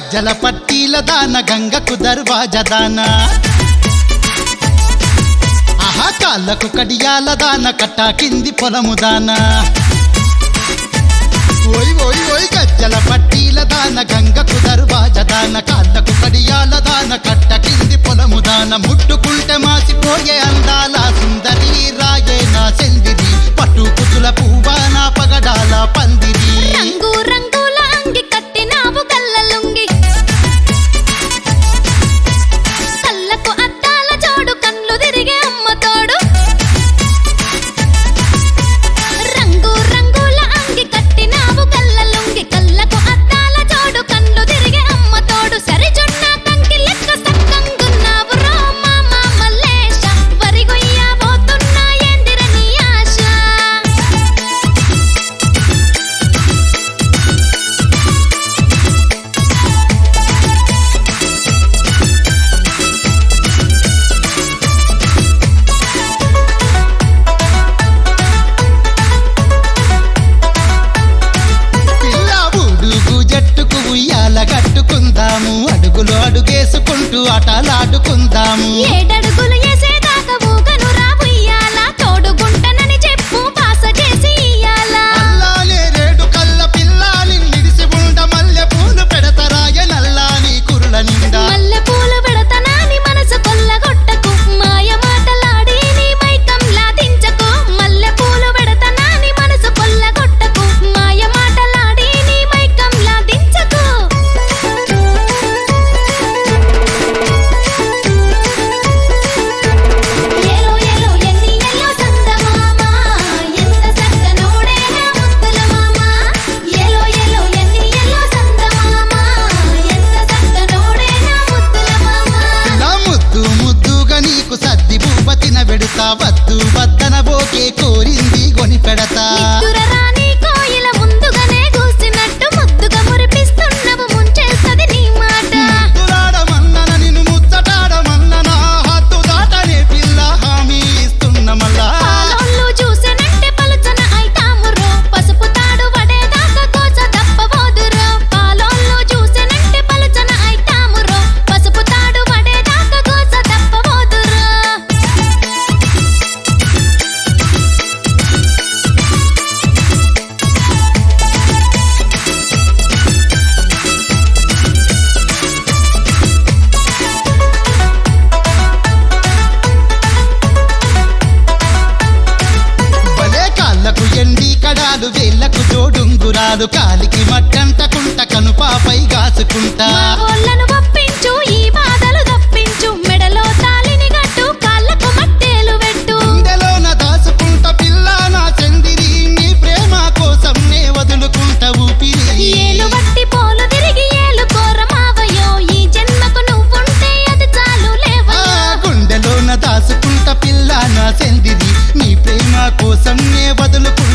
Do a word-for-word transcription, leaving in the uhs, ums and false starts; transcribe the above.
గజ్జల పట్టీల దాన గంగకు దర్వాజదాన ఆహా కాళ్ళకు కడియాల దాన కట్టా కింది పొలము దాన ఓయ్ ఓయ్ ఓయ్ గజ్జల పట్టీల దాన గంగకు దర్వాజదాన కాళ్ళకు కడియాల దాన కట్ట కింది పొలము దాన ముట్టుకుంటే మాసిపోయే అందాల సుందరి రాయే నా సెందిరి పట్టు కుతుల పువ్వా నా పగడాల పందిరి రంగు రంగుల అంగి కట్టినావు గల్లలుంగి కళ్ళకు అద్దాల జోడు కళ్ళు తిరిగే అమ్మ తోడు రంగు రంగుల అంగి కట్టినావు గల్లలుంగి కళ్ళకు అద్దాల జోడు కళ్ళు తిరిగే అమ్మ తోడు సరిజొన్న కంకి లెక్క సక్కంగున్నావు రో మామ మల్లేశ వరిగొయ్య పోతున్నా ఏందిర నీ ఆశ పిల్ల ఊడుగు జట్టుకు ఉయ్యాల కట్టుకుందాము అడుగులు అడుగేసుకుంటూ ఆటలాడుకుందాము ఏడడుగులు ఏసేదాకా ఊగను రా ఉయ్యాల తోడుగుంటనని చెప్పు బాస చేసి ఇయ్యాల అల్లానే రేడు కళ్ళ పిల్ల నిన్నిడిసి ఉండ మల్లె పూలు పెడతరాయ నల్లాని కురుల నిండా మల్లె పూలు పెడతనాని మనసు కొల్లగొట్టకు మాయ మాటలాడి నీ మైకంలా దించకు మల్లె పూలు పెడతనాని మనసు కొల్లగొట్టకు మాయ మాటలాడి నీ మైకంలా దించకు ఏలో ఏలో ఎన్ని ఎల్లో చందమామ ఎంత చక్కనోడే నా ముద్దుల మామ ఏలో ఏలో ఎన్ని ఎల్లో చందమామ ఎంత చక్కనోడే నా ముద్దుల మామ ఇలా ముద్దు ముద్దుగా నీకు సద్ది భూపతిన పెడతా వద్దు వద్దన బోకే కోరింది కొని పెడతా నిద్దుర రాని కోయిల ముందుగానే కూసినట్టు ముద్దుగా మురిపిస్తున్నవు ముంచేస్తది నీ మాట ముద్దులాడమన్నన నిన్ను ముచ్చటాడమన్ననా హద్దు దాటనే పిల్ల హామీ ఇస్తున్న మళ్ళా పాలోళ్ళు చూసినట్టే పలుచన అయితామురో పసుపు తాడు పడేదాకా కోస తప్పబోదురో పాలోళ్ళు చూసినట్టే పలుచన అయితామురో పసుపు తాడు పడేదాకా కోస తప్పబోదురో భలే కాళ్ళకు ఎండి కడాలు వేళ్ళకు జోడుంగురాలు కాలికి మట్టంటకుంట కనుపాపై గాసుకుంటా మా వాళ్ళను ఒప్పించు ఈ బాధలు తప్పించు మెడలో తాలిని గట్టు కాళ్ళకు మట్టేలు పెట్టు గుండెలోన దాసుకుంట పిల్ల నా చందిరి నీ ప్రేమ కోసం నే వదులుకుంట ఊపిరి ఏలు బట్టి పోలు తిరిగి ఏలు కోరమావయో ఈ జన్మకు నువ్వుంటే అది చాలు ఆ లేవయో గుండెలోన దాసుకుంట పిల్ల నా చందిరి నీ ప్రేమ కోసం నే వదులుకుంట